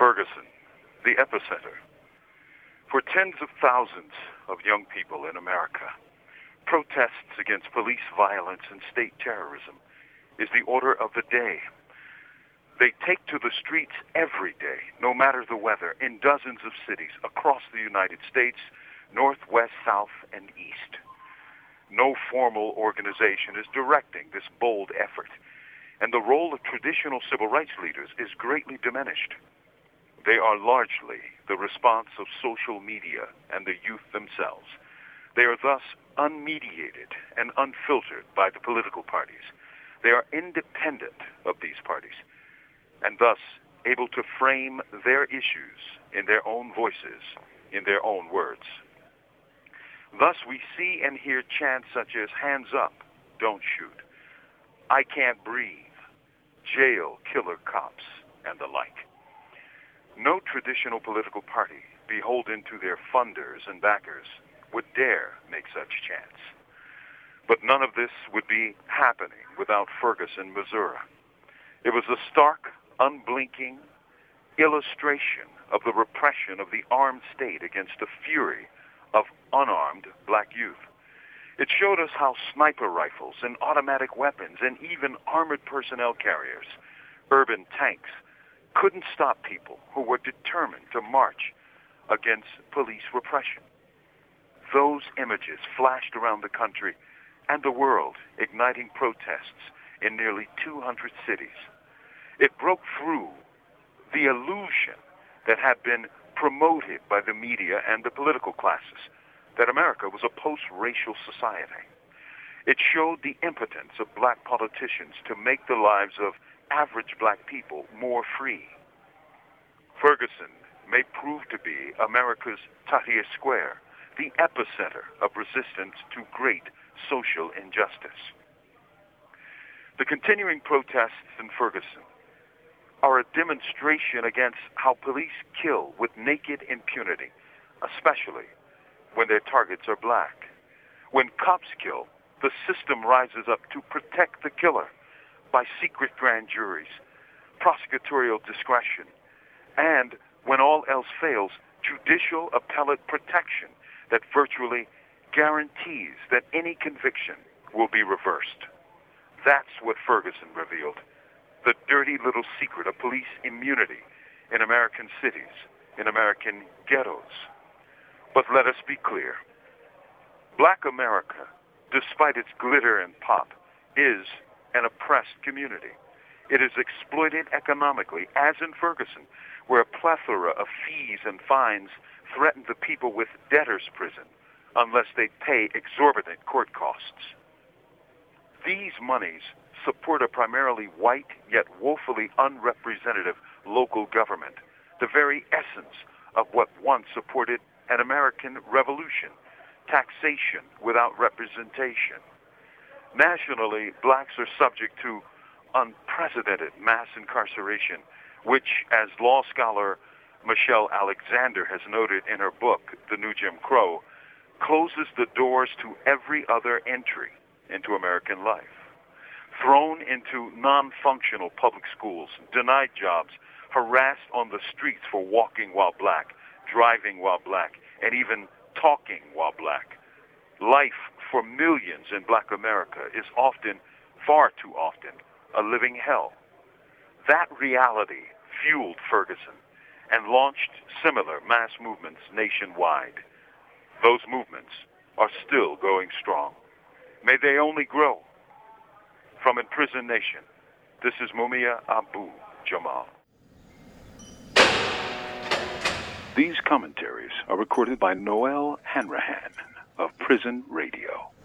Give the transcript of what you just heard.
Ferguson, the epicenter. For tens of thousands of young people in America, protests against police violence and state terrorism is the order of the day. They take to the streets every day, no matter the weather, in dozens of cities across the United States, north, west, south, and east. No formal organization is directing this bold effort, and the role of traditional civil rights leaders is greatly diminished. They are largely the response of social media and the youth themselves. They are thus unmediated and unfiltered by the political parties. They are independent of these parties, and thus able to frame their issues in their own voices, in their own words. Thus we see and hear chants such as "Hands up, don't shoot," "I can't breathe," "Jail killer cops," and the like. No traditional political party, beholden to their funders and backers, would dare make such chants. But none of this would be happening without Ferguson, Missouri. It was a stark, unblinking illustration of the repression of the armed state against the fury of unarmed black youth. It showed us how sniper rifles and automatic weapons and even armored personnel carriers, urban tanks, couldn't stop people who were determined to march against police repression. Those images flashed around the country and the world, igniting protests in nearly 200 cities. It broke through the illusion that had been promoted by the media and the political classes that America was a post-racial society. It showed the impotence of black politicians to make the lives of average black people more free. Ferguson may prove to be America's Tahrir Square, the epicenter of resistance to great social injustice. The continuing protests in Ferguson are a demonstration against how police kill with naked impunity, especially when their targets are black. When cops kill, the system rises up to protect the killer by secret grand juries, prosecutorial discretion, and, when all else fails, judicial appellate protection that virtually guarantees that any conviction will be reversed. That's what Ferguson revealed, the dirty little secret of police immunity in American cities, in American ghettos. But let us be clear. Black America, despite its glitter and pop, is an oppressed community. It is exploited economically, as in Ferguson, where a plethora of fees and fines threaten the people with debtor's prison unless they pay exorbitant court costs. These monies support a primarily white yet woefully unrepresentative local government, the very essence of what once supported an American revolution, taxation without representation. Nationally, blacks are subject to unprecedented mass incarceration, which, as law scholar Michelle Alexander has noted in her book, The New Jim Crow, closes the doors to every other entry into American life. Thrown into non-functional public schools, denied jobs, harassed on the streets for walking while black, driving while black, and even talking while black. Life for millions in black America is often, far too often, a living hell. That reality fueled Ferguson and launched similar mass movements nationwide. Those movements are still going strong. May they only grow. From Imprisoned Nation, this is Mumia Abu Jamal. These commentaries are recorded by Noel Hanrahan of Prison Radio.